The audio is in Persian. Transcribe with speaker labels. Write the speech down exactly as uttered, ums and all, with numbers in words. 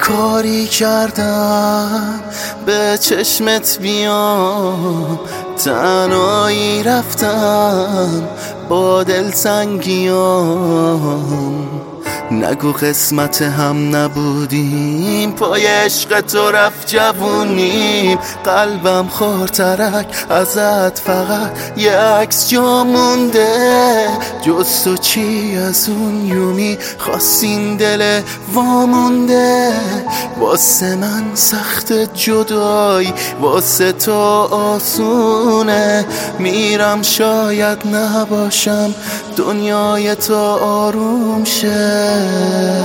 Speaker 1: کاری کردم به چشمت بیام، تنهایی رفتم با دلتنگیام. نگو قسمت هم نبودیم، پای عشق تو رفت جوونیم. قلبم خورترک ازت، فقط یه عکس جا مونده. جز تو چی از اون یومی خواستین دل وامونده. واسه من سخت جدایی، واسه تو آسونه. میرم شاید نباشم، دنیای تو آروم شه.